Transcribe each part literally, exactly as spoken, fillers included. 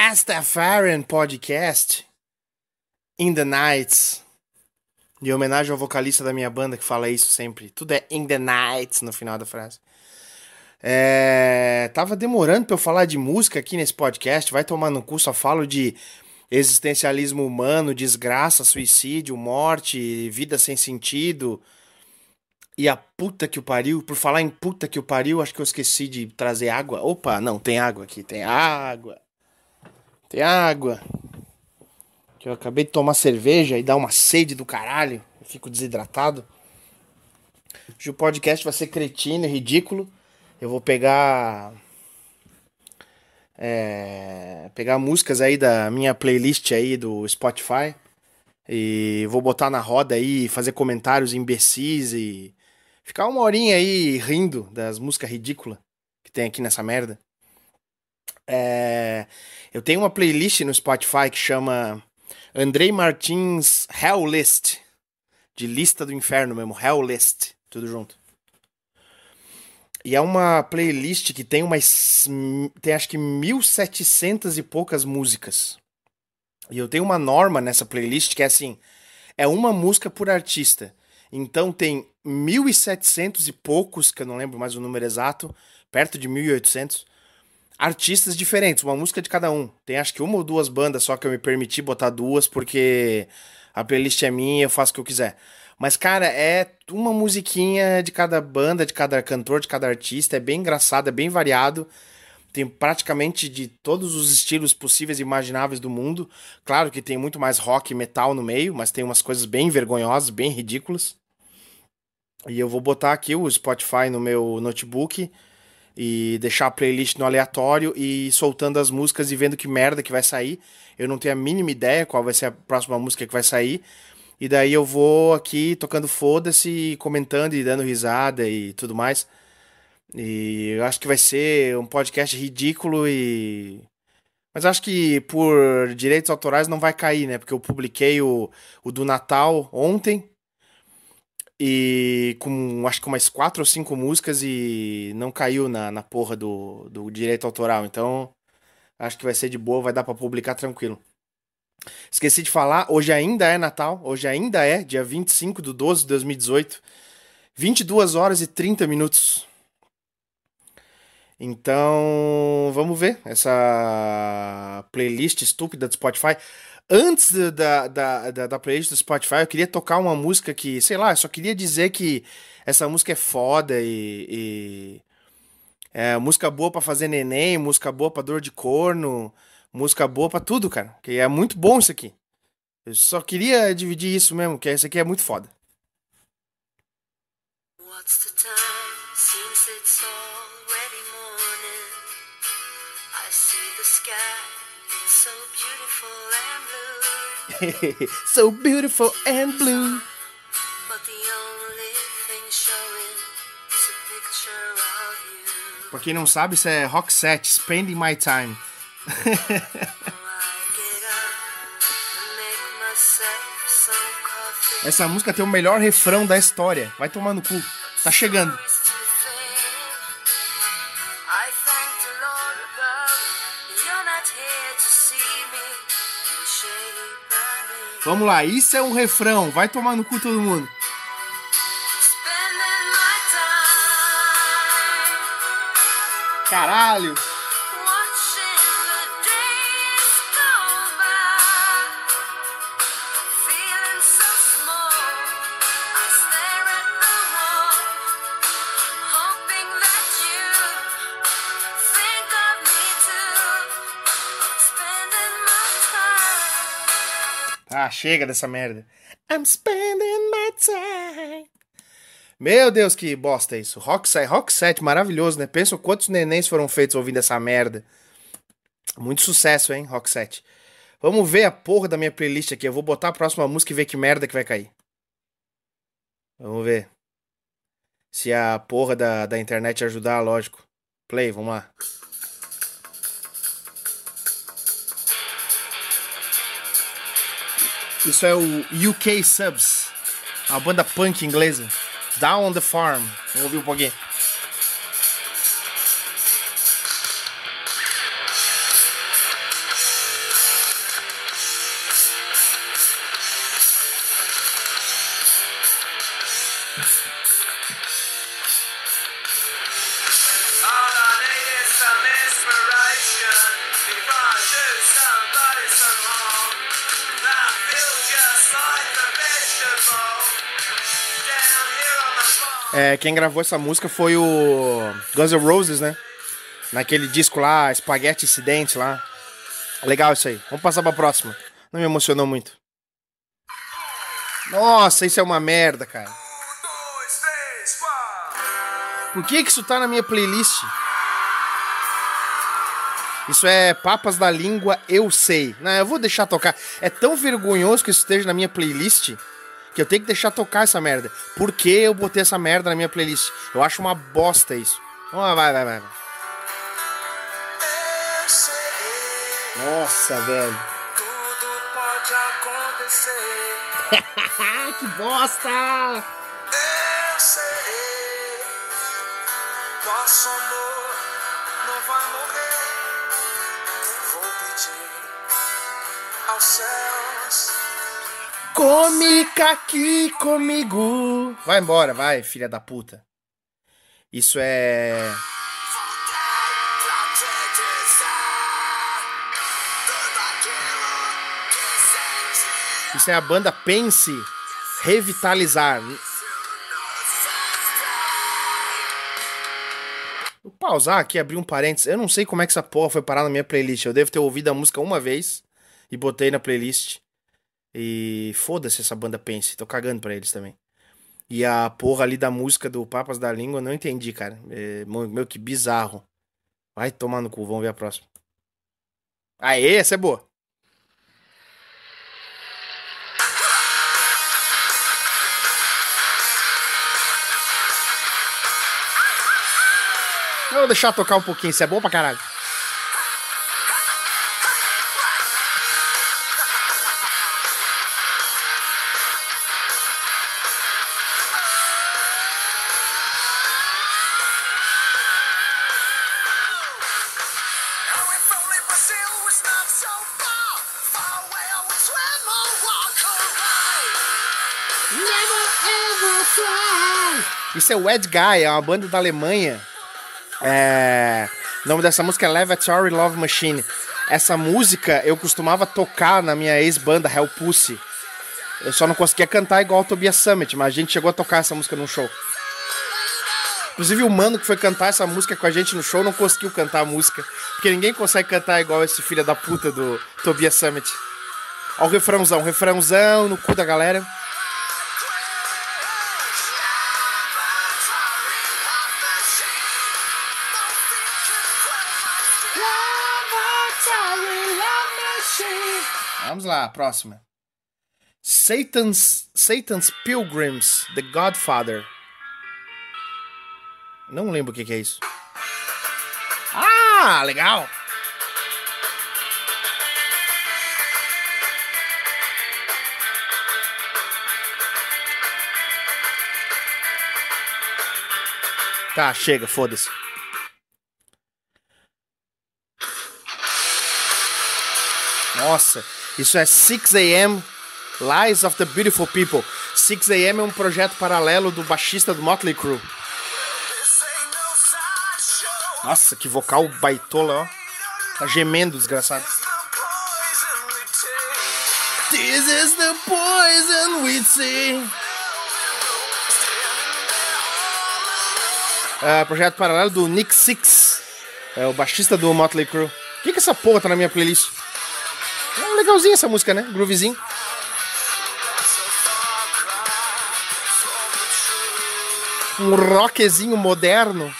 Rastafarian Podcast In the Nights. Em homenagem ao vocalista da minha banda que fala isso sempre. Tudo é In the Nights no final da frase. É... Tava demorando pra eu falar de música aqui nesse podcast. Vai tomar no cu, só falo de existencialismo humano, desgraça, suicídio, morte, vida sem sentido. E a puta que o pariu. Por falar em puta que o pariu, acho que eu esqueci de trazer água. Opa, não, tem água aqui, tem água. Tem água. Que eu acabei de tomar cerveja e dá uma sede do caralho. Eu fico desidratado. Hoje o podcast vai ser cretino e ridículo. Eu vou pegar... É, pegar músicas aí da minha playlist aí do Spotify. E vou botar na roda aí, fazer comentários imbecis e... ficar uma horinha aí rindo das músicas ridículas que tem aqui nessa merda. É, eu tenho uma playlist no Spotify que chama... Andrei Martins Hell List. De lista do inferno mesmo. Hell List. Tudo junto. E é uma playlist que tem umas... Tem acho que mil e setecentas e poucas músicas. E eu tenho uma norma nessa playlist que é assim... É uma música por artista. Então tem mil e setecentos e poucos, que eu não lembro mais o número exato. Perto de mil e oitocentos. Artistas diferentes, uma música de cada um. Tem acho que uma ou duas bandas só que eu me permiti botar duas, porque a playlist é minha, eu faço o que eu quiser. Mas, cara, é uma musiquinha de cada banda, de cada cantor, de cada artista. É bem engraçado, é bem variado. Tem praticamente de todos os estilos possíveis e imagináveis do mundo. Claro que tem muito mais rock e metal no meio, mas tem umas coisas bem vergonhosas, bem ridículas. E eu vou botar aqui o Spotify no meu notebook... e deixar a playlist no aleatório e ir soltando as músicas e vendo que merda que vai sair. Eu não tenho a mínima ideia qual vai ser a próxima música que vai sair. E daí eu vou aqui tocando foda-se, comentando e dando risada e tudo mais. E eu acho que vai ser um podcast ridículo e... Mas acho que por direitos autorais não vai cair, né? Porque eu publiquei o, o do Natal ontem. E com acho que umas quatro ou cinco músicas e não caiu na, na porra do, do direito autoral. Então acho que vai ser de boa, vai dar pra publicar tranquilo. Esqueci de falar, hoje ainda é Natal, hoje ainda é dia vinte e cinco de doze de dois mil e dezoito. vinte e duas horas e trinta minutos. Então vamos ver essa playlist estúpida do Spotify. Antes da, da, da, da playlist do Spotify, eu queria tocar uma música que, sei lá, eu só queria dizer que essa música é foda e... e é música boa pra fazer neném, música boa pra dor de corno, música boa pra tudo, cara. Que é muito bom isso aqui. Eu só queria dividir isso mesmo, que isso aqui é muito foda. What's the time? Seems it's already morning. I see the sky. It's so beautiful and blue. So beautiful and blue. But the only thing showing is a picture of you. Pra quem não sabe, isso é Roxette, Spending My Time. Essa música tem o melhor refrão da história. Vai tomar no cu. Tá chegando. Vamos lá, isso é um refrão. Vai tomar no cu todo mundo. Caralho. Ah, chega dessa merda. I'm spending my time. Meu Deus, que bosta isso. Roxette, Roxette, maravilhoso, né? Pensa quantos nenéns foram feitos ouvindo essa merda. Muito sucesso, hein, Roxette. Vamos ver a porra da minha playlist aqui. Eu vou botar a próxima música e ver que merda que vai cair. Vamos ver. Se a porra da, da internet ajudar, lógico. Play, vamos lá. Isso é o U K Subs, uma banda punk inglesa. Down on the Farm. Vamos ouvir um pouquinho. É, quem gravou essa música foi o Guns N' Roses, né? Naquele disco lá, Spaghetti Incident lá. Legal isso aí. Vamos passar pra próxima. Não me emocionou muito. Nossa, isso é uma merda, cara. Por que que isso tá na minha playlist? Isso é Papas da Língua, eu sei. Não, eu vou deixar tocar. É tão vergonhoso que isso esteja na minha playlist que eu tenho que deixar tocar essa merda. Por que eu botei essa merda na minha playlist? Eu acho uma bosta isso. Vai, vai, vai, vai. Nossa, velho. Tudo pode acontecer. Que bosta! Eu sei. Nosso amor não vai morrer. Vou pedir aos céus. Comica aqui comigo. Vai embora, vai, filha da puta. Isso é... Isso é a banda Pense Revitalizar. Vou pausar aqui, abrir um parênteses. Eu não sei como é que essa porra foi parar na minha playlist. Eu devo ter ouvido a música uma vez e botei na playlist. E foda-se essa banda Pense. Tô cagando pra eles também. E a porra ali da música do Papas da Língua, eu não entendi, cara. É, meu, que bizarro. Vai tomar no cu, vamos ver a próxima. Aê, essa é boa. Eu vou deixar tocar um pouquinho, isso é bom pra caralho. Isso é o Ed Guy, é uma banda da Alemanha. É... O nome dessa música é Lavatory Love Machine. Essa música eu costumava tocar na minha ex-banda Hell Pussy. Eu só não conseguia cantar igual o Tobias Summit, mas a gente chegou a tocar essa música num show. Inclusive o mano que foi cantar essa música com a gente no show não conseguiu cantar a música, porque ninguém consegue cantar igual esse filho da puta do Tobias Summit. Ó o refrãozão, refrãozão no cu da galera. Vamos lá, próxima. Satan's, Satan's Pilgrims, The Godfather. Não lembro o que, que é isso. Ah, legal. Tá, chega, foda-se. Nossa, isso é six a m Lies of the Beautiful People. six a m é um projeto paralelo do baixista do Motley Crue. Nossa, que vocal baitola, ó. Tá gemendo, desgraçado. This is the poison we see. É, projeto paralelo do Nick Six. É o baixista do Motley Crue. Por que que essa porra tá na minha playlist? É legalzinha essa música, né? Groovezinho. Um rockzinho moderno.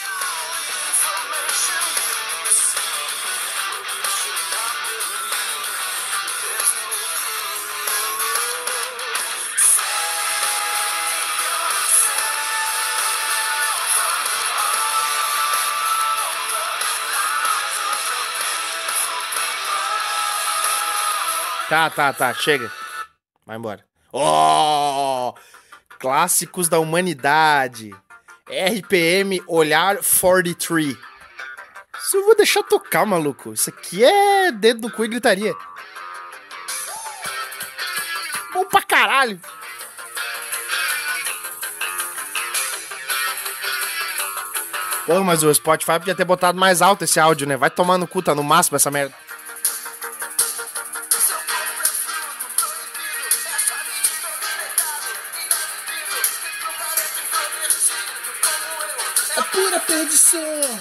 Tá, tá, tá, chega. Vai embora. Oh! Clássicos da humanidade. R P M Olhar quarenta e três. Isso eu vou deixar tocar, maluco. Isso aqui é dedo no cu e gritaria. Bom pra caralho. Pô, mas o Spotify podia ter botado mais alto esse áudio, né? Vai tomar no cu, tá no máximo essa merda. É pura perdição.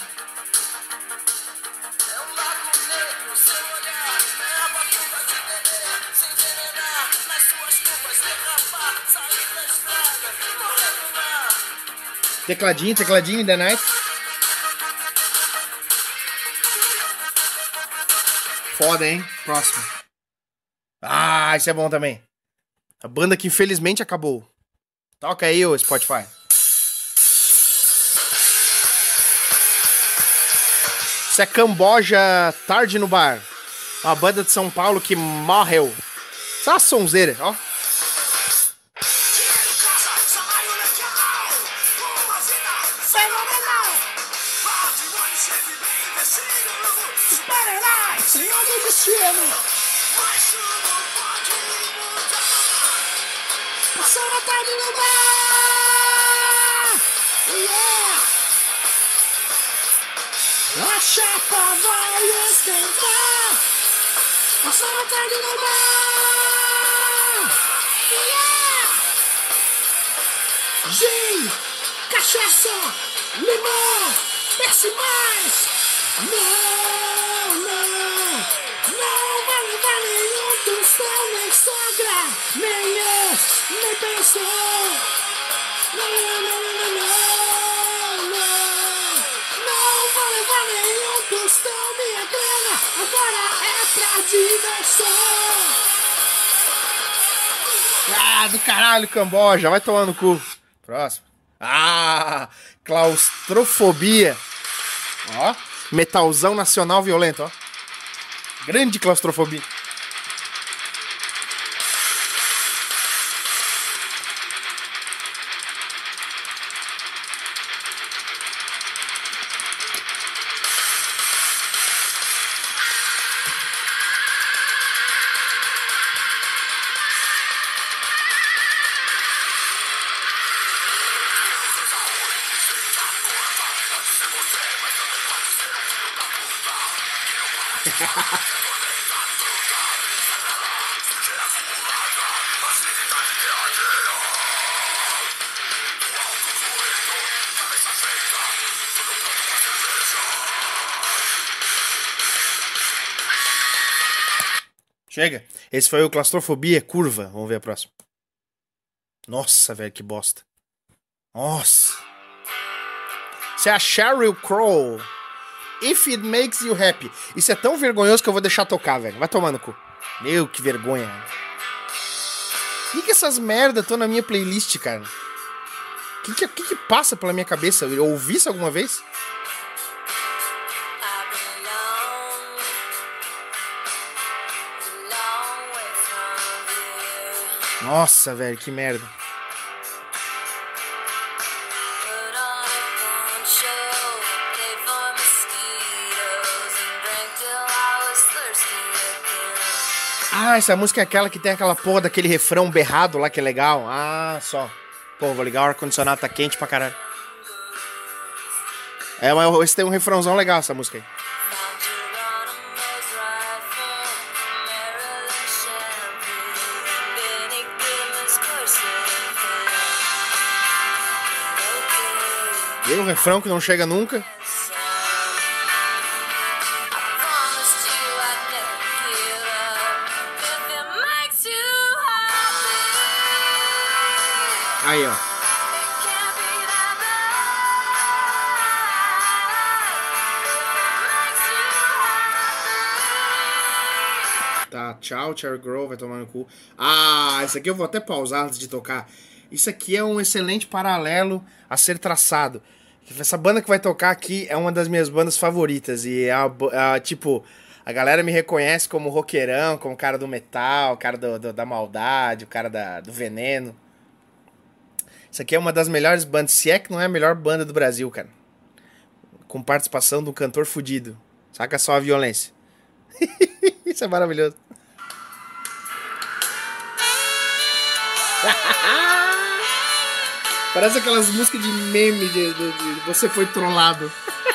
Tecladinho, tecladinho, The Night. Foda, hein? Próximo. Ah, isso é bom também. A banda que infelizmente acabou. Toca aí, ô Spotify. Isso é Camboja Tarde no Bar. Uma banda de São Paulo que morreu. Só uma sonzeira, ó. Senhor do destino. Passando a tarde no bar. Yeah. A chapa vai esquentar. Passando a tarde no bar. Yeah. Gin, cachaça, limão, desce mais. Não, não, não vai levar nenhum tostão, nem sogra, nem eu, nem pensou. Não, não, não, não, não, não, não vai levar nenhum tostão, minha grana agora é pra diversão. Ah, do caralho, Camboja, vai tomar no cu. Próximo. Ah, claustrofobia. Ó. Metalzão nacional violento, ó. Grande claustrofobia. Chega. Esse foi o Claustrofobia Curva. Vamos ver a próxima. Nossa, velho, que bosta. Nossa. Isso é a Sheryl Crow. If It Makes You Happy. Isso é tão vergonhoso que eu vou deixar tocar, velho. Vai tomar no cu. Meu, que vergonha. Por que, que essas merda estão na minha playlist, cara? O que, que, que, que passa pela minha cabeça? Eu ouvi isso alguma vez? Nossa, velho, que merda. Ah, essa música é aquela que tem aquela porra daquele refrão berrado lá que é legal. Ah, só. Pô, vou ligar o ar-condicionado, tá quente pra caralho. É, mas esse tem um refrãozão legal, essa música aí. E o refrão que não chega nunca. Aí, ó. Tá, tchau, Cherry Grove, vai tomar no cu. Ah, esse aqui eu vou até pausar antes de tocar. Isso aqui é um excelente paralelo a ser traçado. Essa banda que vai tocar aqui é uma das minhas bandas favoritas. E é, a, a, tipo, a galera me reconhece como roqueirão, como cara do metal, cara do, do, da maldade, o cara da, do veneno. Isso aqui é uma das melhores bandas, se é que não é a melhor banda do Brasil, cara. Com participação de um cantor fudido. Saca só a violência. Isso é maravilhoso. Parece aquelas músicas de meme de, de, de você foi trollado.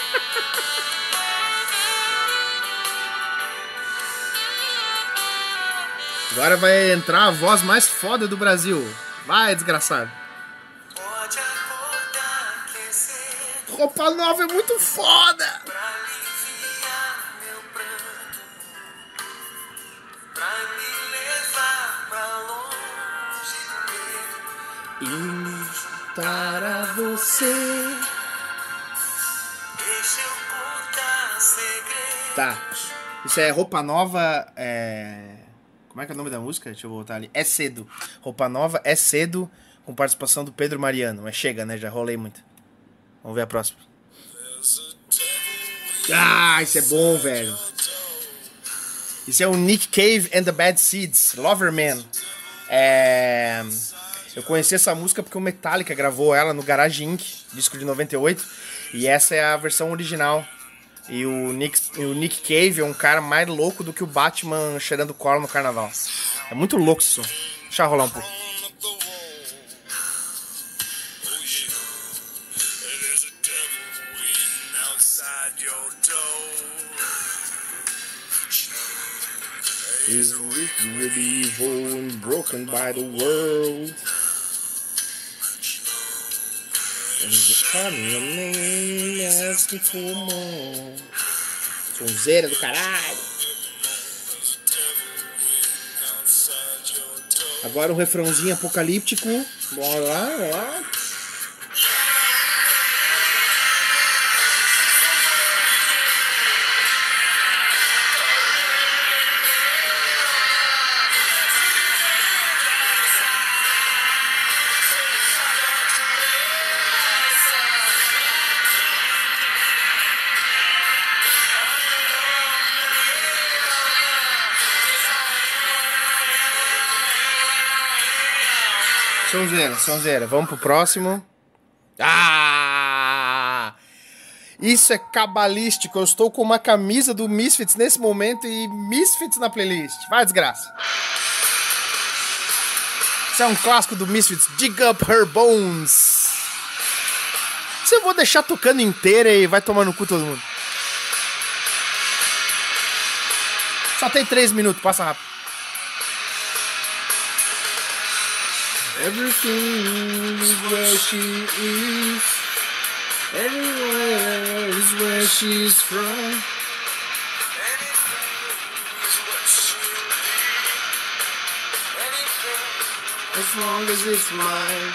Agora vai entrar a voz mais foda do Brasil. Vai, desgraçado. Pode acordar que é cedo Roupa Nova é muito foda. pra aliviar meu pranto, pra me levar pra longe do medo. E para você. Deixa eu contar segredo. Tá. Isso é Roupa Nova. É... Como é que é o nome da música? Deixa eu voltar ali. É Cedo. Roupa Nova, É Cedo, com participação do Pedro Mariano. Mas chega, né? Já rolei muito. Vamos ver a próxima. Ah, isso é bom, velho. Isso é o Nick Cave and the Bad Seeds, Loverman. É... Eu conheci essa música porque o Metallica gravou ela no Garage Incorporated, disco de noventa e oito. E essa é a versão original. E o Nick, o Nick Cave é um cara mais louco do que o Batman cheirando cola no carnaval. É muito louco isso. Deixa eu rolar um pouco. Is really evil and broken by the world. And the coming asking for more. Sonzeira do caralho. Agora um refrãozinho apocalíptico. Bora lá, bora lá. Sonzeira, sonzeira. Vamos pro próximo. Ah! Isso é cabalístico. Eu estou com uma camisa do Misfits nesse momento e Misfits na playlist. Vai, desgraça. Isso é um clássico do Misfits. Dig Up Her Bones. Isso eu vou deixar tocando inteira e vai tomar no cu todo mundo. Só tem três minutos, passa rápido. Everything is where she is. Everywhere is where she's from. As long as it's mine.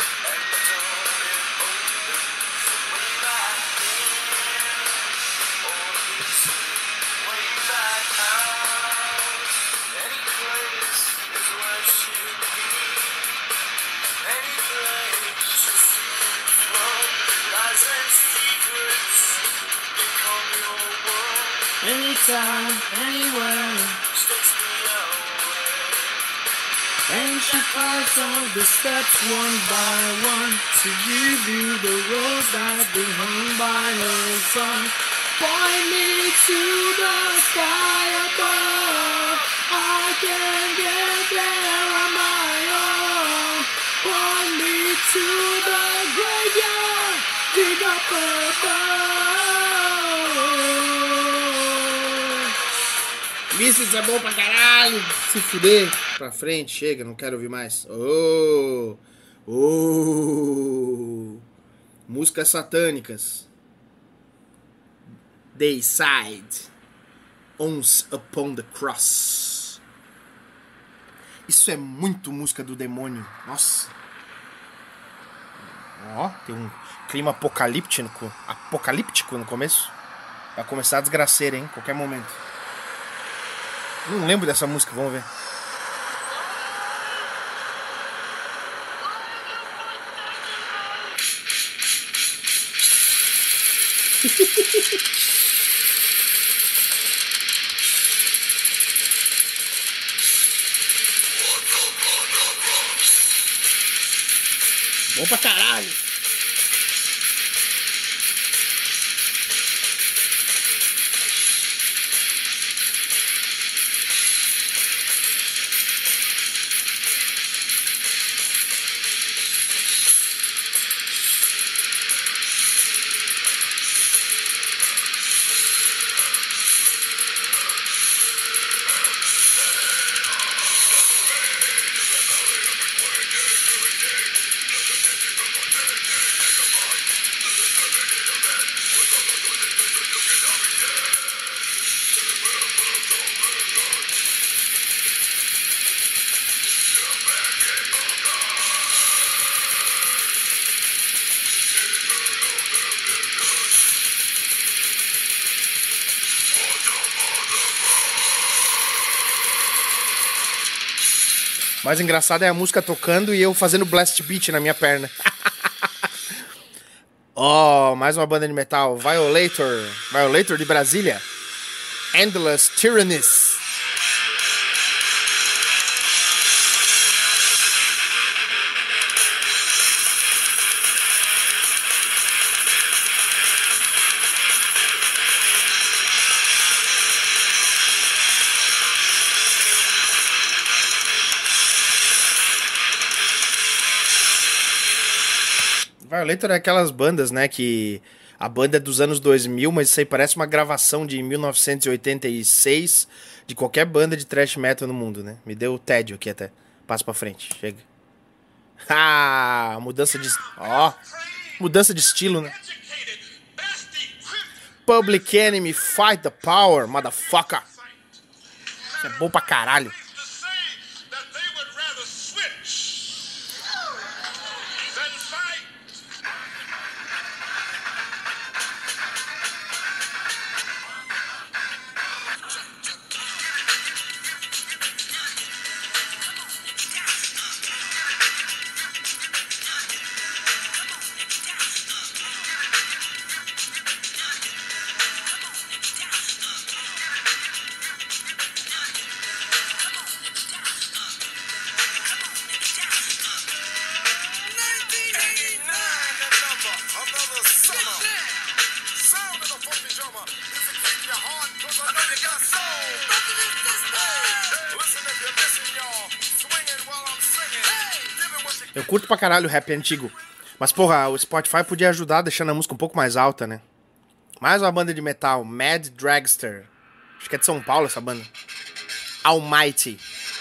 Anytime, anywhere. And she flies all the steps one by one to give you the rose that been hung by her son. Point me to the sky above. I can get there on my own. Point me to the graveyard. Dig up her bones. Misfits é bom pra caralho. Se fuder. Pra frente, chega, não quero ouvir mais. Oh, oh. Músicas satânicas. Dayside. Once Upon the Cross. Isso é muito música do demônio. Nossa. Ó, tem um clima apocalíptico, apocalíptico no começo. Vai começar a desgraceira, hein? Qualquer momento. Não lembro dessa música, vamos ver. Bom pra caralho. Mais engraçado é a música tocando e eu fazendo blast beat na minha perna. Oh, mais uma banda de metal. Violator. Violator de Brasília. Endless Tyrannies. Violator é aquelas bandas, né, que a banda é dos anos dois mil, mas isso aí parece uma gravação de mil novecentos e oitenta e seis de qualquer banda de thrash metal no mundo, né? Me deu tédio aqui até. Passa pra frente, chega. Ah, mudança de... Ó, mudança de estilo, né? Public Enemy, Fight the Power, motherfucker. Isso é bom pra caralho. Eu curto pra caralho o rap antigo. Mas, porra, o Spotify podia ajudar deixando a música um pouco mais alta, né? Mais uma banda de metal, Mad Dragster. Acho que é de São Paulo essa banda. Almighty.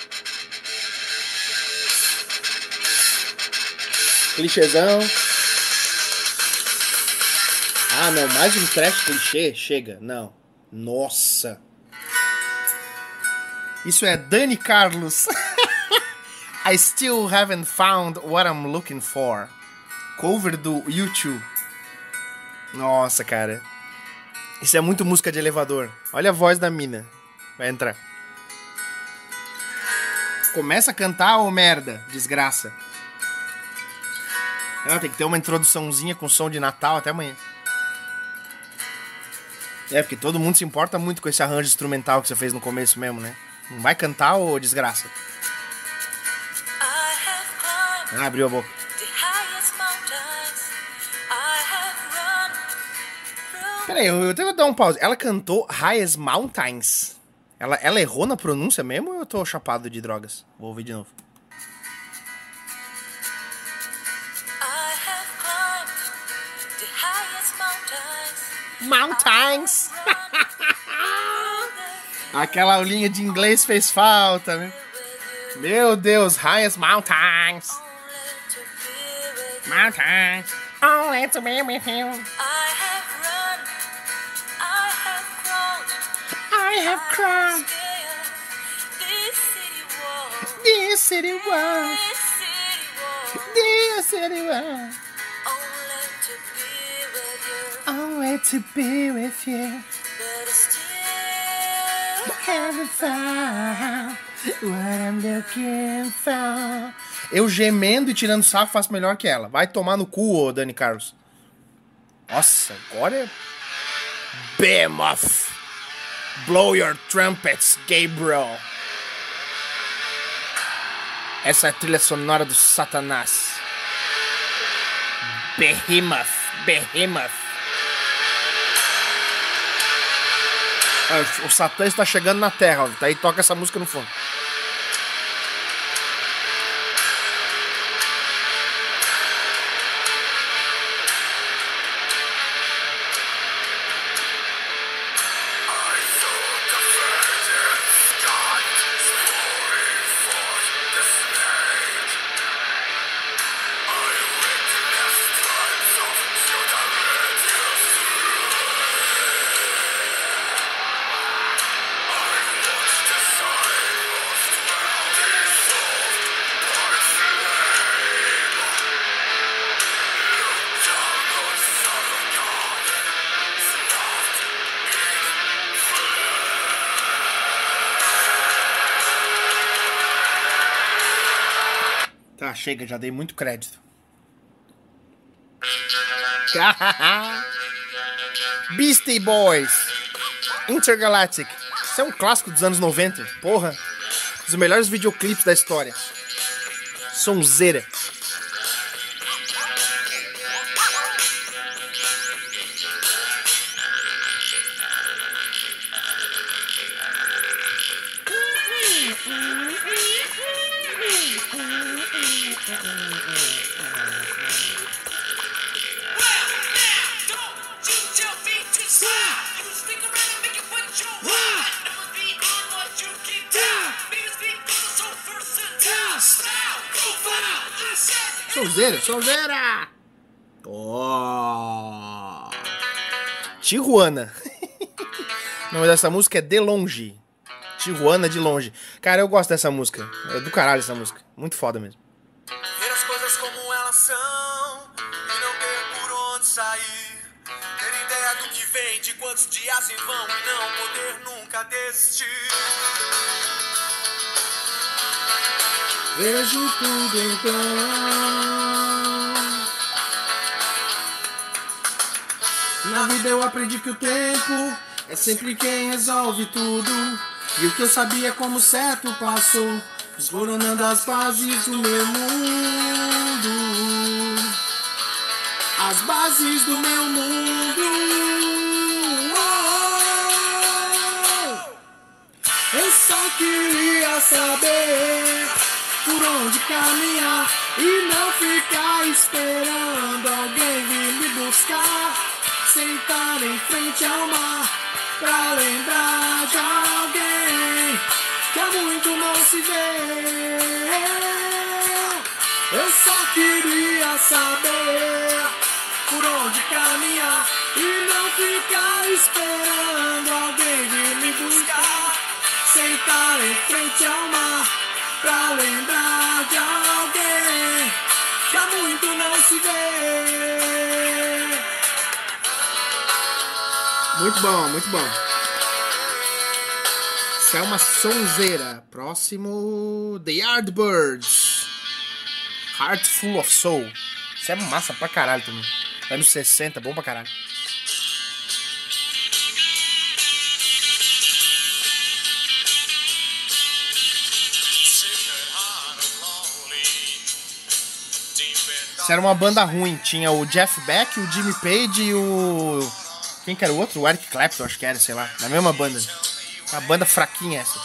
Clichêzão. Ah, não, mais um trash clichê? Chega, não. Nossa. Isso é Dani Carlos. I still haven't found what I'm looking for. Cover do YouTube. Nossa, cara. Isso é muito música de elevador. Olha a voz da mina. Vai entrar. Começa a cantar, ô merda. Desgraça. Ah, tem que ter uma introduçãozinha com som de Natal até amanhã. É, porque todo mundo se importa muito com esse arranjo instrumental que você fez no começo mesmo, né? Não vai cantar, ô desgraça? Ah, abriu a boca. Peraí, eu, eu tenho que dar um pause. Ela cantou Highest Mountains. Ela, ela errou na pronúncia mesmo ou eu tô chapado de drogas? Vou ouvir de novo. Mountains. Aquela aulinha de inglês fez falta, né? Meu Deus, Highest Mountains. Mountains. Only to be with you. I have cried. This city walls. This city walls. Only to be with you. Haven't found what I'm looking for. Eu gemendo e tirando sarro faço melhor que ela. Vai tomar no cu, ô Dani Carlos. Nossa, agora é... Behemoth. Blow your trumpets, Gabriel. Essa é a trilha sonora do Satanás. Behemoth. Behemoth. O Satã está chegando na Terra, ó. Tá aí, toca essa música no fundo. Tá, chega, já dei muito crédito. Beastie Boys, Intergalactic. Isso é um clássico dos anos noventa. Porra, um dos melhores videoclipes da história. Sonzeira. Sonzeira, sonzeira! Oh. Tijuana. O nome dessa música é De Longe. Tijuana de Longe. Cara, eu gosto dessa música. É do caralho essa música. Muito foda mesmo. Ver as coisas como elas são e não ter por onde sair. Ter ideia do que vem, de quantos dias em vão e não poder nunca desistir. Vejo tudo então. Na vida eu aprendi que o tempo é sempre quem resolve tudo. E o que eu sabia como certo passou, desmoronando as bases do meu mundo. As bases do meu mundo. Oh! Eu só queria saber por onde caminhar e não ficar esperando alguém vir me buscar. Sentar em frente ao mar pra lembrar de alguém que há muito não se vê. Eu só queria saber por onde caminhar e não ficar esperando alguém vir me buscar. Sentar em frente ao mar pra lembrar de alguém que há muito não se vê. Muito bom, muito bom. Isso é uma sonzeira. Próximo, The Yardbirds, Heart Full of Soul. Isso é massa pra caralho também. Anos sessenta, bom pra caralho. Isso era uma banda ruim. Tinha o Jeff Beck, o Jimmy Page e o... Quem que era o outro? O Eric Clapton, acho que era, sei lá. Na mesma banda. Uma banda fraquinha essa.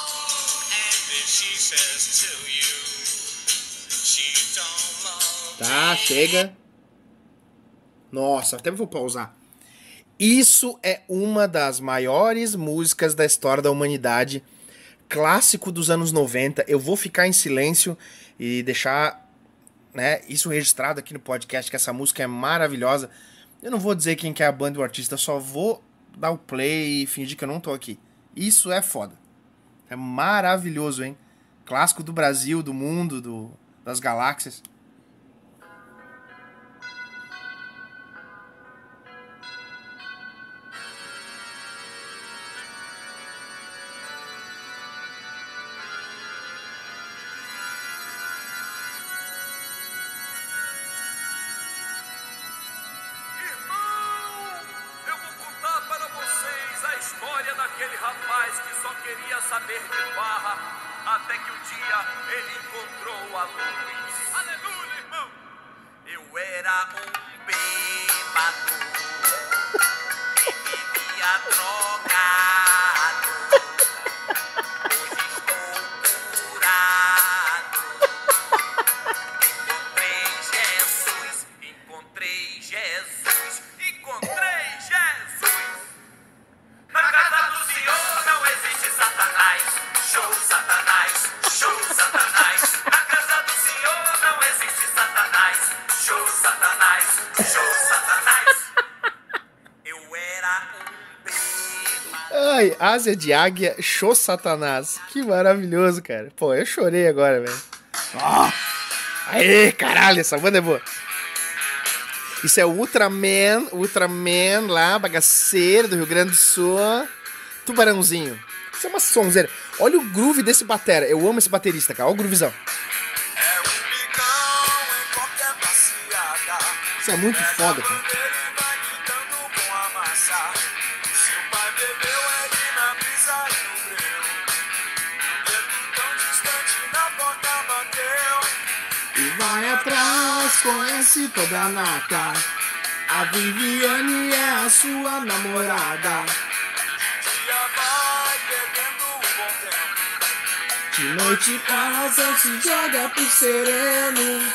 Tá, chega. Nossa, até vou pausar. Isso é uma das maiores músicas da história da humanidade. Clássico dos anos noventa. Eu vou ficar em silêncio e deixar, né, isso registrado aqui no podcast, que essa música é maravilhosa. Eu não vou dizer quem que é a banda e o artista, eu só vou dar o play e fingir que eu não tô aqui. Isso é foda. É maravilhoso, hein? Clássico do Brasil, do mundo, do, das galáxias. Ai, Ásia de Águia, show Satanás. Que maravilhoso, cara. Pô, eu chorei agora, velho. Oh, aê, caralho, essa banda é boa. Isso é o Ultraman, Ultraman lá, bagaceiro do Rio Grande do Sul. Tubarãozinho. Isso é uma sonzeira. Olha o groove desse batera. Eu amo esse baterista, cara. Olha o groovizão. Isso é muito foda, cara. E vai atrás, conhece toda a nata. A Viviane é a sua namorada. De noite casa se joga pro sereno.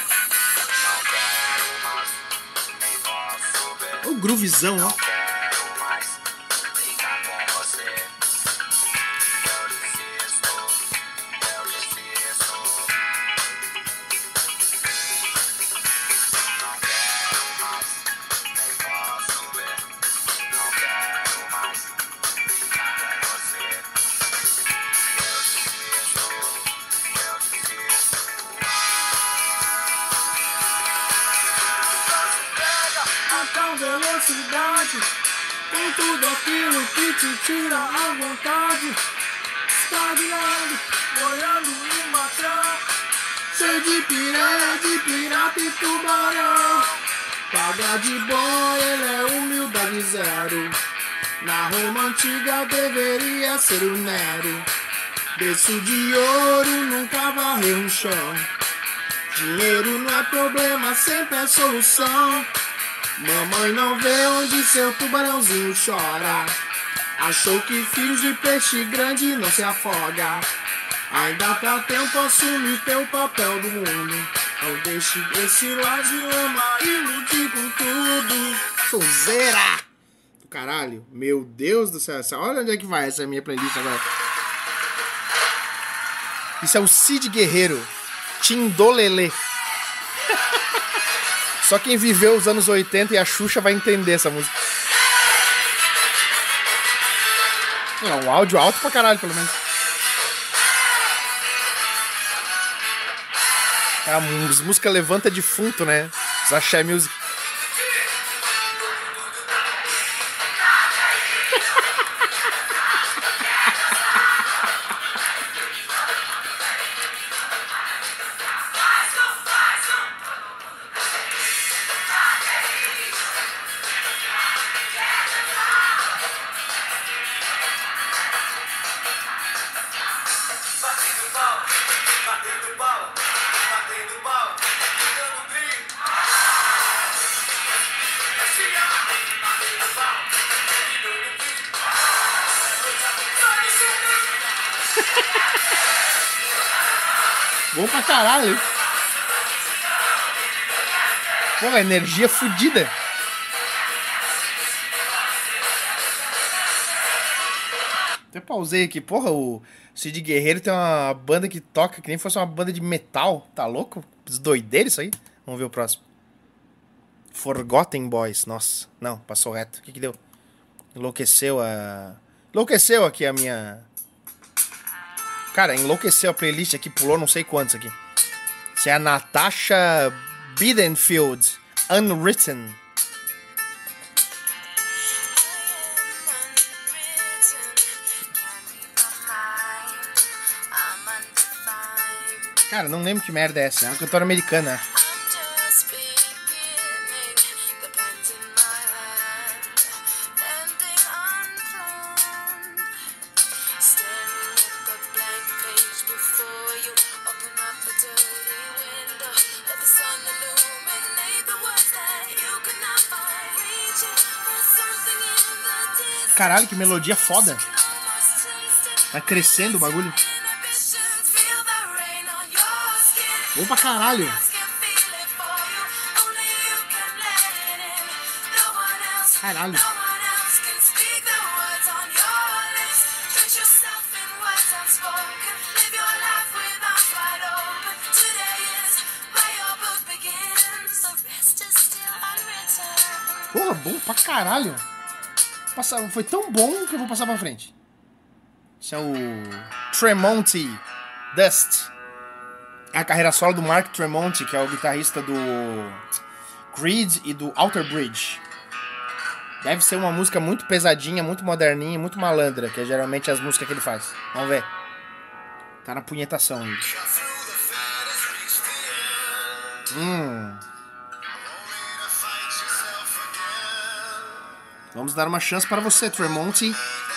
O groovizão, ó. Velocidade, com tudo aquilo que te tira a vontade. Está de lado, olhando o matrão, cheio de piranha, de pirata e tubarão. Paga de bom, ele é humildade zero. Na Roma antiga deveria ser o Nero. Berço de ouro, nunca varreu um chão. Dinheiro não é problema, sempre é solução. Mamãe não vê onde seu tubarãozinho chora. Achou que filhos de peixe grande não se afoga. Ainda tá tempo, assume teu papel do mundo. Não deixe esse lar de lama iludir com tudo. Sonzeira! Caralho, meu Deus do céu. Olha onde é que vai essa minha playlist agora. Isso é o Cid Guerreiro, Tindolelê. Só quem viveu os anos oitenta e a Xuxa vai entender essa música. É um áudio alto pra caralho, pelo menos. É, as músicas levanta defunto, né? Os axé music. Bom pra caralho. Pô, energia fodida. Até pausei aqui. Porra, o Cid Guerreiro tem uma banda que toca que nem fosse uma banda de metal. Tá louco? Doideira isso aí? Vamos ver o próximo. Forgotten Boys. Nossa, não, passou reto. O que que deu? Enlouqueceu a... Enlouqueceu aqui a minha... Cara, enlouqueceu a playlist aqui, pulou não sei quantos aqui. Isso é a Natasha Bedingfield, Unwritten. Cara, não lembro que merda é essa. É uma cantora americana. Caralho, que melodia foda. Tá crescendo o bagulho. Bom pra caralho. Caralho. Porra, bom pra caralho. Passar, foi tão bom que eu vou passar pra frente. Esse é o Tremonti Dust. É a carreira solo do Mark Tremonti, que é o guitarrista do Creed e do Alter Bridge. Deve ser uma música muito pesadinha, muito moderninha, muito malandra, que é geralmente as músicas que ele faz. Vamos ver. Tá na punhetação ainda. Hum. Vamos dar uma chance para você, Tremonti.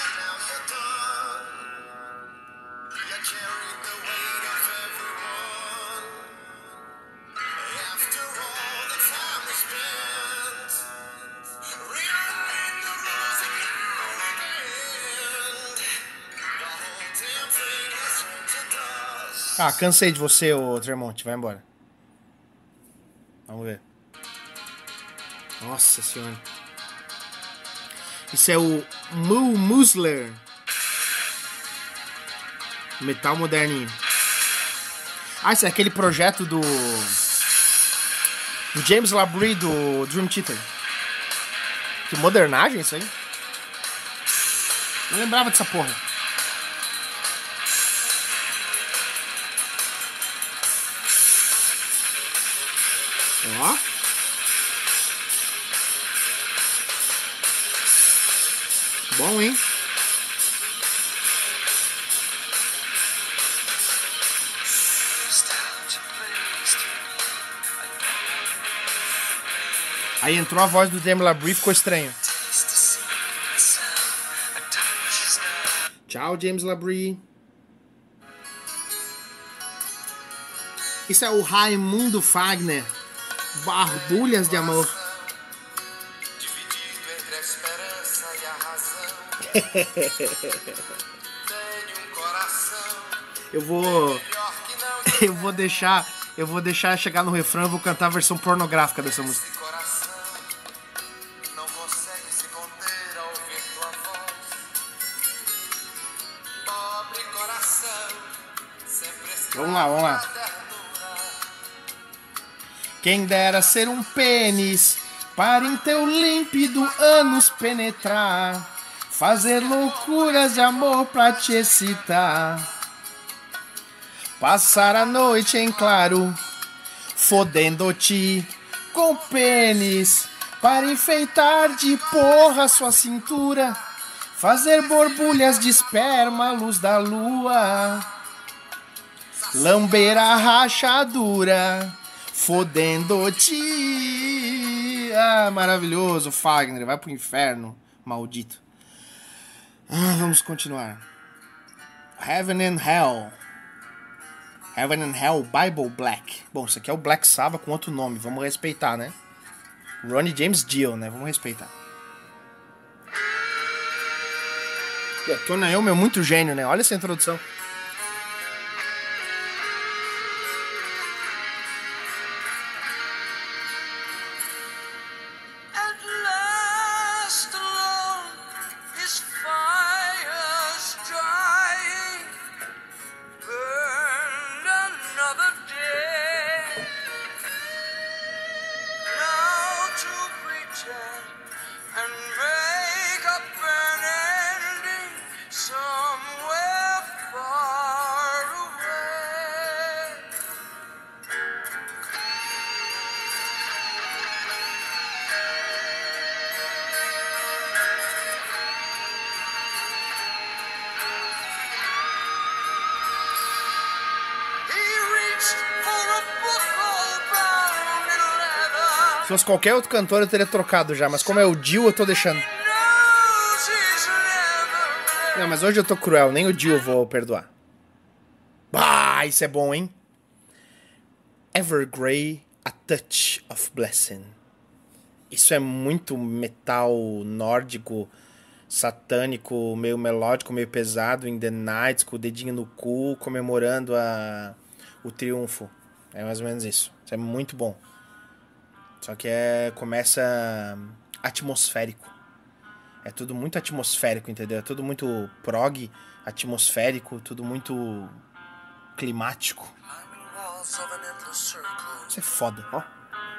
Ah, cansei de você, ô Tremonti. Vai embora. Vamos ver. Nossa senhora. Isso é o Moo Musler. Metal moderninho. Ah, isso é aquele projeto do... do James Labrie, do Dream Theater. Que modernagem isso aí. Não lembrava dessa porra. Ó. Bom, hein? Aí entrou a voz do James Labrie, ficou estranho. Tchau, James Labrie. Isso é o Raimundo Fagner. Barbulhas de amor. Dividido entre a esperança e a razão. Tenho um coração. Eu vou. Eu vou deixar. Eu vou deixar chegar no refrão e vou cantar a versão pornográfica dessa música. Esse coração não consegue se conter ao ouvir tua voz. Pobre coração, sempre escravo. Vamos lá, vamos lá. Quem dera ser um pênis para em teu límpido ânus penetrar, fazer loucuras de amor pra te excitar, passar a noite em claro, fodendo-te com pênis, para enfeitar de porra sua cintura, fazer borbulhas de esperma à luz da lua, lamber a rachadura, fodendo-te. Ah, maravilhoso, Fagner. Vai pro inferno, maldito. Ah, vamos continuar. Heaven and Hell. Heaven and Hell, Bible Black. Bom, isso aqui é o Black Sabbath com outro nome. Vamos respeitar, né? Ronnie James Dio, né? Vamos respeitar. Tony Iommi é muito gênio, né? Olha essa introdução. Se fosse qualquer outro cantor eu teria trocado já, mas como é o Dio eu tô deixando. Não, mas hoje eu tô cruel, nem o Dio eu vou perdoar. Bah, isso é bom, hein? Evergrey, A Touch of Blessing. Isso é muito metal nórdico, satânico, meio melódico, meio pesado, in the night, com o dedinho no cu, comemorando a... o triunfo. É mais ou menos isso. Isso é muito bom. Só que é, começa atmosférico. É tudo muito atmosférico, entendeu? É tudo muito prog, atmosférico, tudo muito climático. Isso é foda, ó.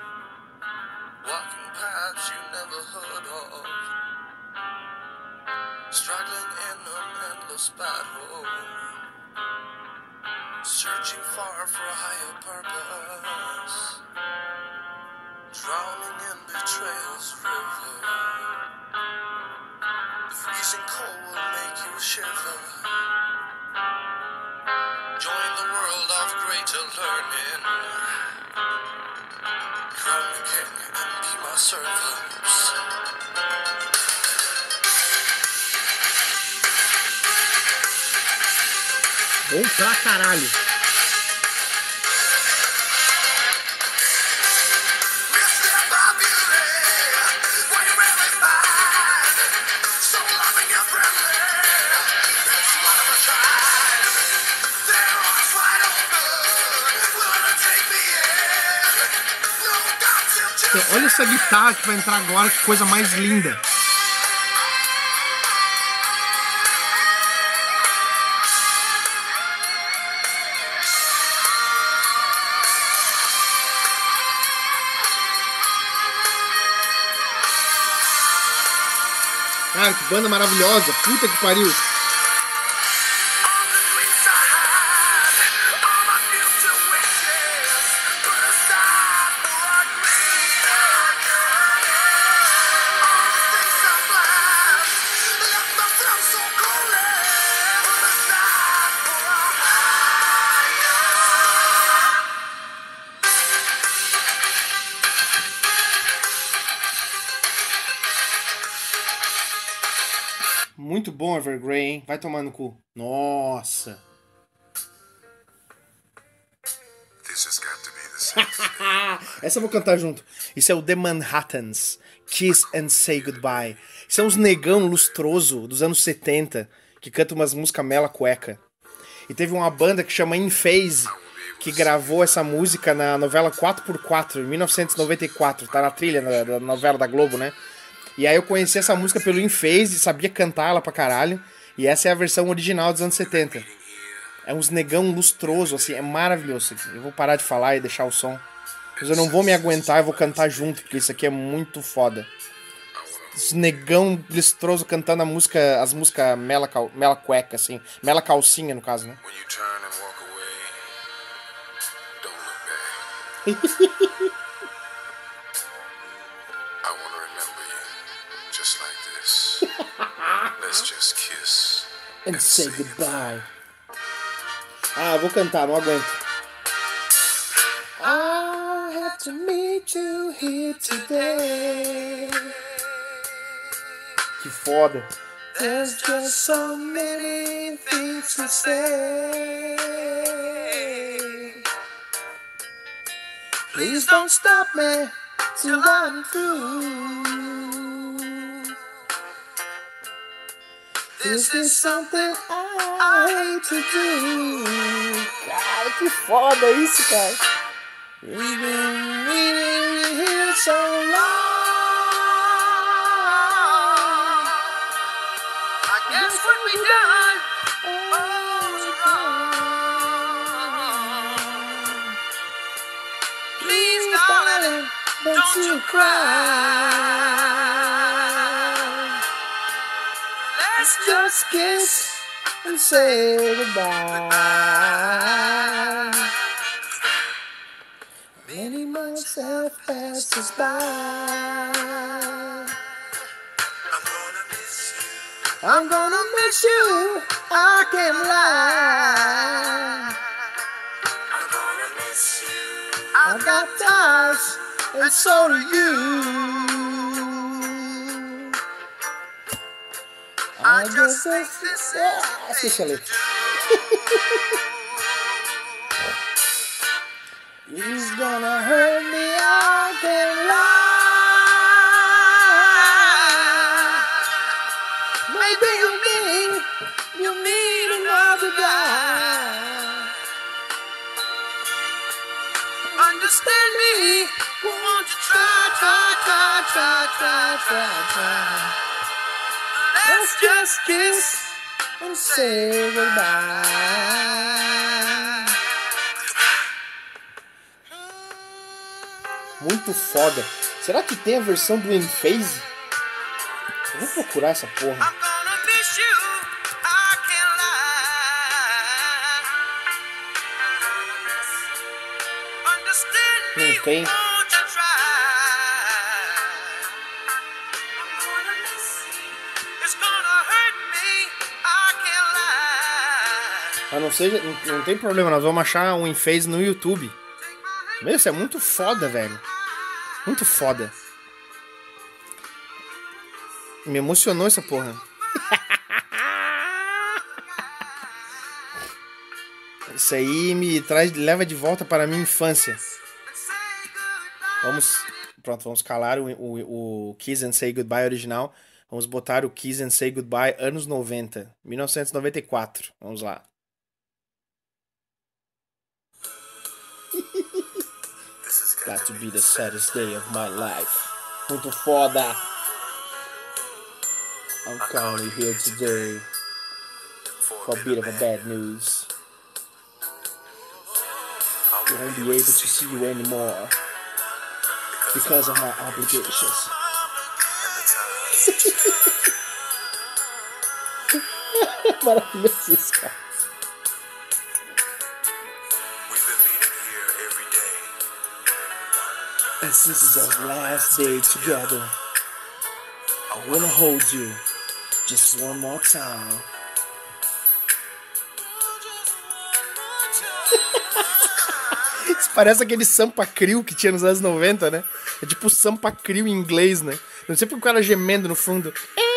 Searching far for a higher purpose. Drowning in betrayal's river. The freezing cold will make you shiver. Join the world of greater learning. Crown the king and be my servants. Bom pra caralho. Olha essa guitarra que vai entrar agora, que coisa mais linda. Cara, que banda maravilhosa. Puta que pariu. Muito bom, Evergrey, hein? Vai tomar no cu. Nossa. Essa eu vou cantar junto. Isso é o The Manhattans. Kiss and Say Goodbye. Isso é uns negão lustroso dos anos setenta que canta umas músicas mela cueca. E teve uma banda que chama In Phase que gravou essa música na novela quatro por quatro, em mil novecentos e noventa e quatro. Tá na trilha da, da novela da Globo, né? E aí eu conheci essa música pelo In Phase, sabia cantar ela pra caralho. E essa é a versão original dos anos setenta. É uns negão lustroso, assim, é maravilhoso isso aqui. Eu vou parar de falar e deixar o som. Mas eu não vou me aguentar, eu vou cantar junto, porque isso aqui é muito foda. Esse negão lustroso cantando a música, as músicas mela, cal, mela cueca, assim. Mela calcinha, no caso, né? And say goodbye. Ah, vou cantar, não aguento. I have to meet you here today. Que foda. There's just so many things to say. Please don't stop me till I'm through. This is something I hate to do. Cara, que foda isso, cara. We've been waiting here so long. I guess when we done, oh, was wrong. Please, darling, don't you cry. Let's just kiss and say goodbye. Many months have passed us by. I'm gonna miss you. I'm gonna miss you. I can't lie. I'm gonna miss you. I've got ties, and so do you. I guess that's this. Yeah, especially. He's gonna hurt me, I can't lie. Maybe you mean you need another guy. Understand me, won't you try, try, try, try, try, try, try. Let's just kiss and say goodbye. Muito foda. Será que tem a versão do In Phase? Eu vou procurar essa porra. Não tem. Mas não seja, não tem problema, nós vamos achar um In Phase no YouTube. Meu, isso é muito foda, velho. Muito foda. Me emocionou essa porra. Isso aí me traz, leva de volta para a minha infância. Vamos, pronto, vamos calar o, o, o Kiss and Say Goodbye original. Vamos botar o Kiss and Say Goodbye anos noventa, mil novecentos e noventa e quatro. Vamos lá. Got to be the saddest day of my life. Muito foda. I'm calling here today for a bit of a bad news. I won't be able to see you anymore because of my obligations. Maravilhoso isso, cara. And since it's our last day together, I wanna hold you just one more time. Isso parece aquele Sampa Crio que tinha nos anos noventa, né? É tipo Sampa Crio em inglês, né? Não sei porque o cara gemendo no fundo.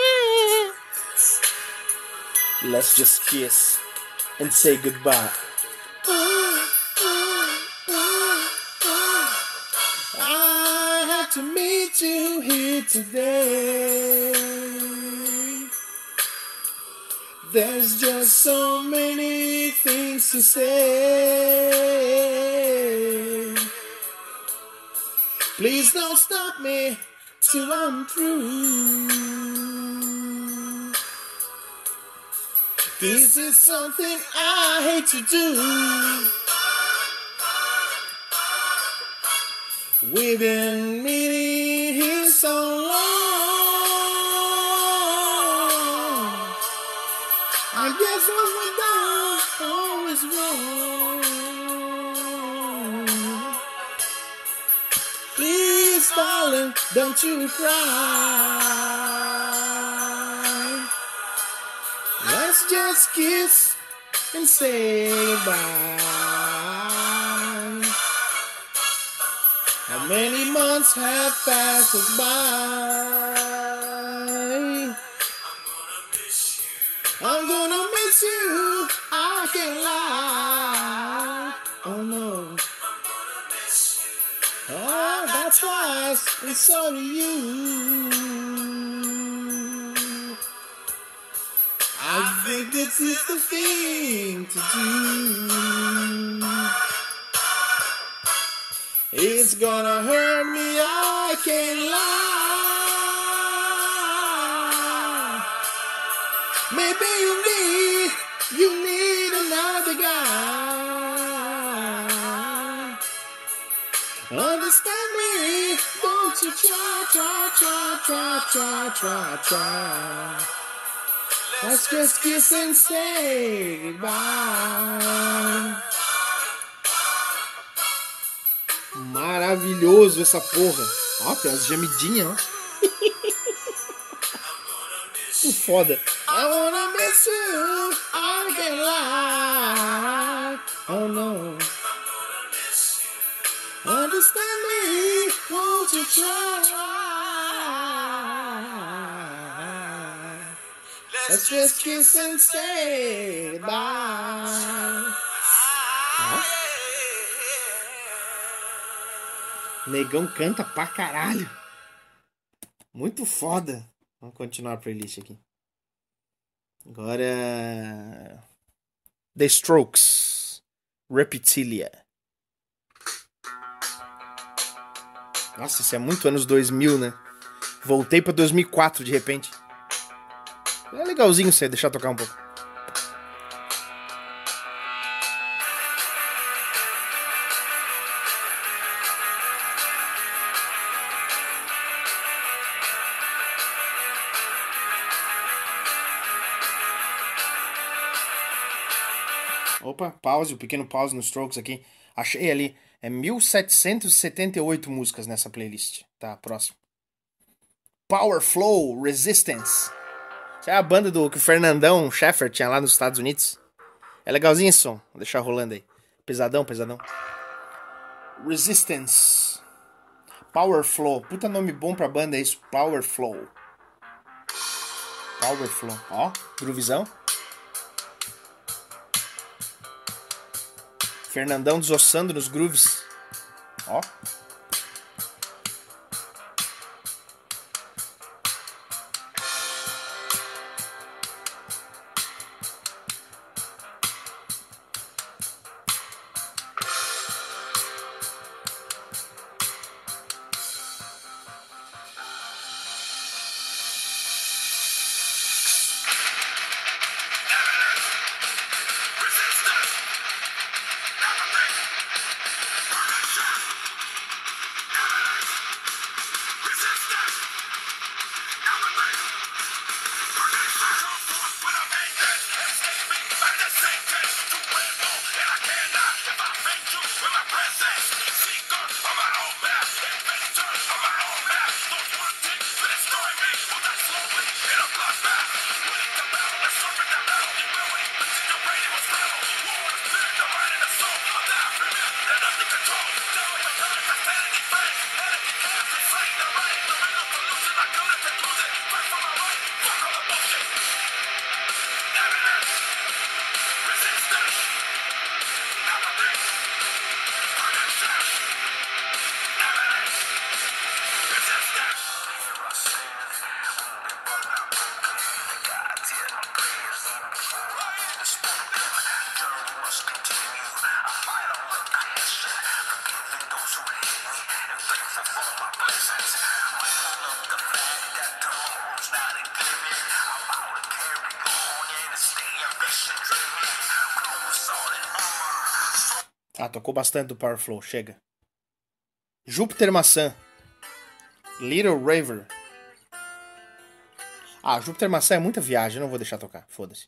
Let's just kiss and say goodbye. I have to meet you here today. There's just so many things to say. Please don't stop me till I'm through. This is something I hate to do. We've been meeting here so long. I guess what we done always wrong. Please, darling, don't you cry. Let's just kiss and say goodbye. How many months have passed us by? I'm gonna miss you, I can't lie. Oh no. Oh, that's why, and so do you. I think this is the thing to do. It's gonna hurt me, I can't lie. Maybe you need, you need another guy. Understand me, won't you try, try, try, try, try, try, try. Let's just kiss and say goodbye. Maravilhoso essa porra. Ó, tem umas gemidinhas, ó. Que foda. I wanna miss you, I can't lie. Oh no. Understand me, won't you try? Let's just kiss and say goodbye. Ó. Negão canta pra caralho. Muito foda. Vamos continuar a playlist aqui. Agora... The Strokes. Reptilia. Nossa, isso é muito anos dois mil, né? Voltei pra dois mil e quatro de repente. É legalzinho você deixar tocar um pouco. Opa, pause, o um pequeno pause nos Strokes aqui. Achei ali. É mil setecentos e setenta e oito músicas nessa playlist. Tá, próximo. Power Flow Resistance. Essa é a banda do que o Fernandão Scheffer tinha lá nos Estados Unidos. É legalzinho esse som. Vou deixar rolando aí. Pesadão, pesadão. Resistance. Power Flow. Puta nome bom pra banda é isso. Power Flow. Power Flow. Ó, groovizão. Fernandão desossando nos grooves. Ó. Ah, tocou bastante do Power Flow, chega. Júpiter Maçã. Little Raver. Ah, Júpiter Maçã é muita viagem, eu não vou deixar tocar, foda-se.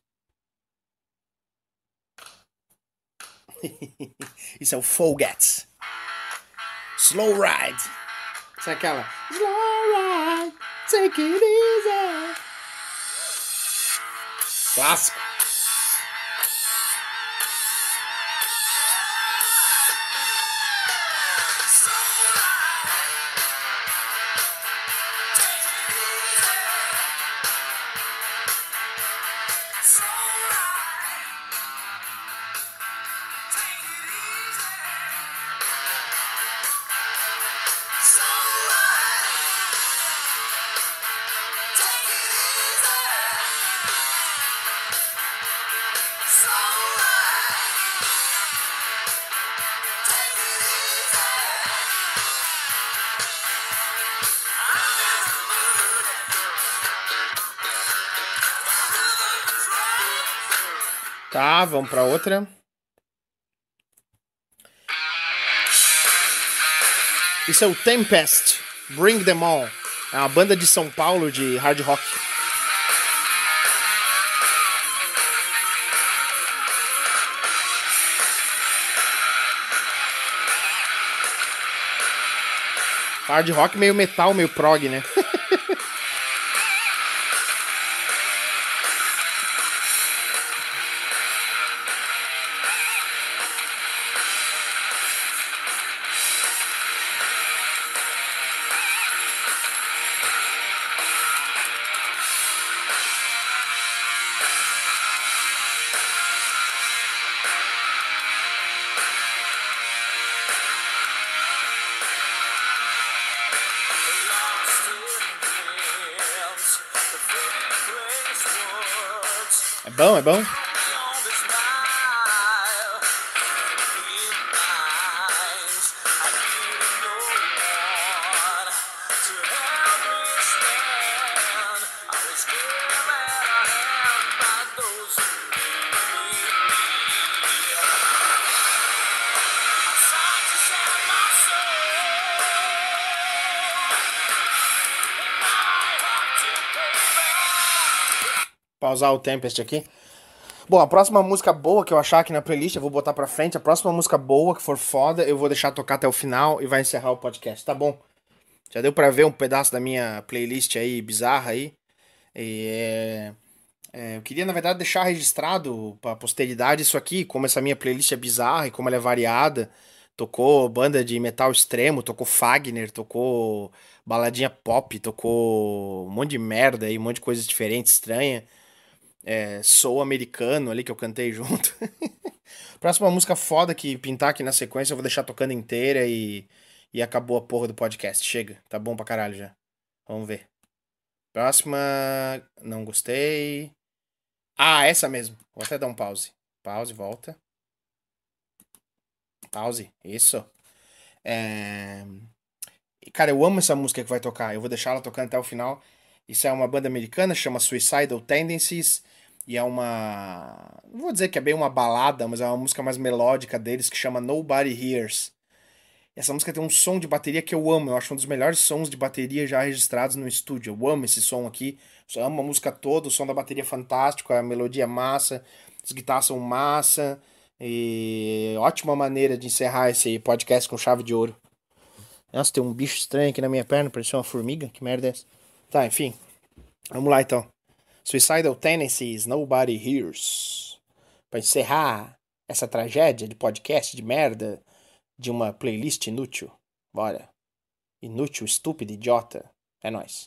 Isso é o Foguettes. Slow Ride. Isso é aquela. Slow Ride, take it easy. Clássico. Tá, vamos pra outra. Isso é o Tempest, Bring Them All. É uma banda de São Paulo de hard rock. Hard rock meio metal, meio prog, né? É bom, é bom. Pausar o Tempest aqui. Bom, a próxima música boa que eu achar aqui na playlist, eu vou botar pra frente. A próxima música boa que for foda, eu vou deixar tocar até o final e vai encerrar o podcast, tá bom? Já deu pra ver um pedaço da minha playlist aí, bizarra aí. E, é, é, eu queria, na verdade, deixar registrado pra posteridade isso aqui, como essa minha playlist é bizarra e como ela é variada. Tocou banda de metal extremo, tocou Fagner, tocou baladinha pop, tocou um monte de merda aí, um monte de coisa diferente, estranha. é, Soul Americano ali que eu cantei junto. Próxima música foda que pintar aqui na sequência, eu vou deixar tocando inteira e, e acabou a porra do podcast. Chega, tá bom pra caralho já. Vamos ver. Próxima. Não gostei. Ah, essa mesmo. Vou até dar um pause. Pause, volta. Pause. Isso. É... Cara, eu amo essa música que vai tocar. Eu vou deixar ela tocando até o final. Isso é uma banda americana, chama Suicidal Tendencies. E é uma. Não vou dizer que é bem uma balada, mas é uma música mais melódica deles que chama Nobody Hears. Essa música tem um som de bateria que eu amo. Eu acho um dos melhores sons de bateria já registrados no estúdio. Eu amo esse som aqui. Eu amo a música toda. O som da bateria é fantástico. A melodia é massa. As guitarras são massa. E ótima maneira de encerrar esse podcast com chave de ouro. Nossa, tem um bicho estranho aqui na minha perna. Parecia uma formiga. Que merda é essa? Tá, enfim. Vamos lá então. Suicidal Tendencies, Nobody Hears. Pra encerrar essa tragédia de podcast de merda de uma playlist inútil. Bora. Inútil, estúpido, idiota. É nóis.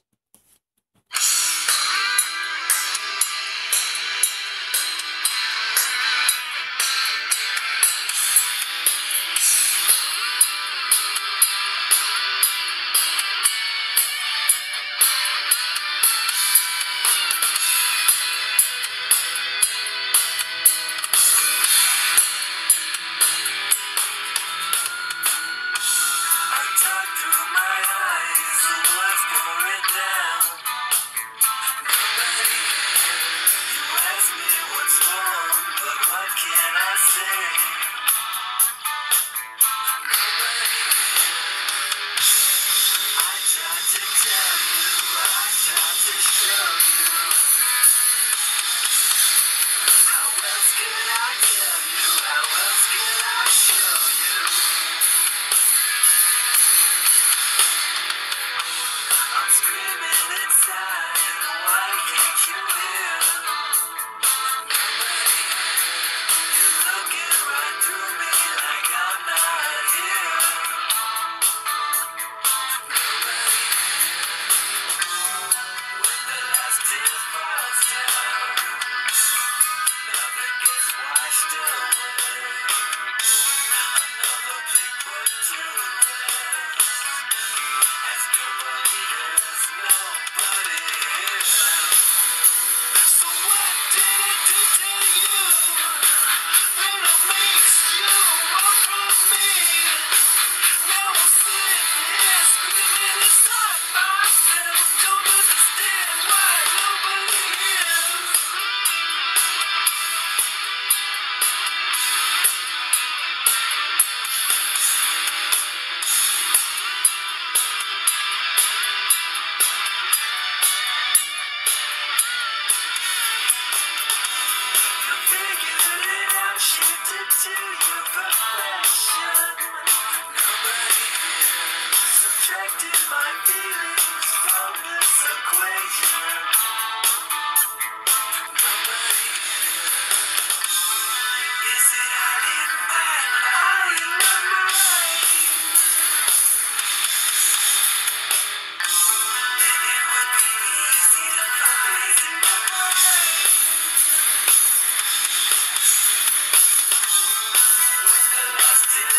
When the last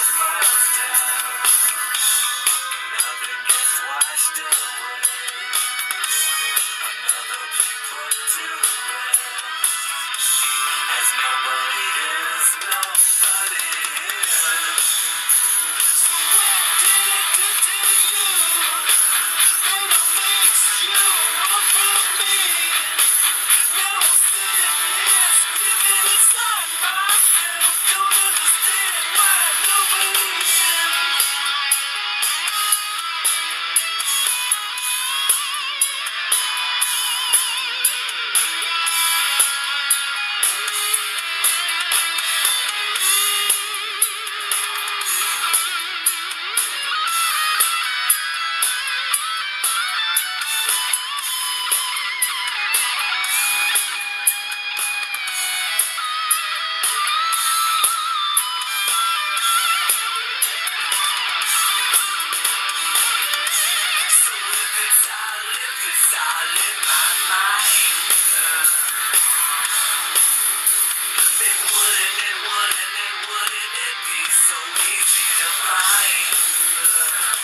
it be so easy to find?